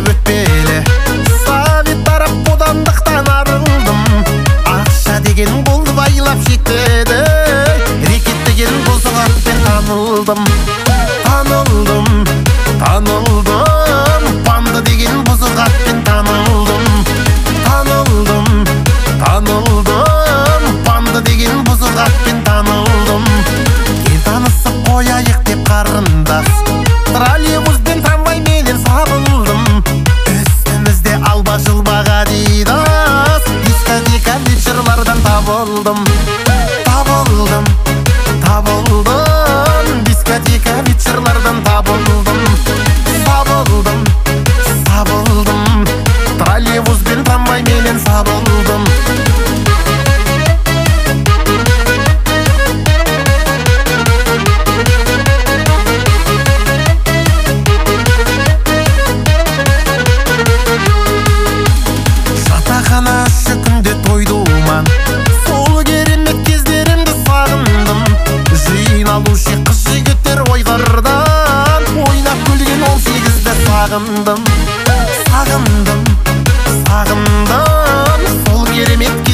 өтпелі. Совет тарап бодандықтан арылдым. Ақша деген болды байлап шектеді. Рекет деген бұзық атпен танылдым. Панда деген бұзық атпен танылдым. Панда деген бұзық атпен танылдым. Кел танысып қояйық деп қарындас, троллейбуспен трамвай менен сабылдым. Үстімізде алба жылбаға Адидас, дискотека вечерлардан табылдым. Дискотека вечерлардан табылдым. Троллейбуспен трамвай менен сабылдым. Жатақхана іші күнде тойдуман, сол керемет кездерімді сағындым. Жиналушы қыз жігіттер ойғырдан, ойнап күлген 18-ді сағындым. Сол керемет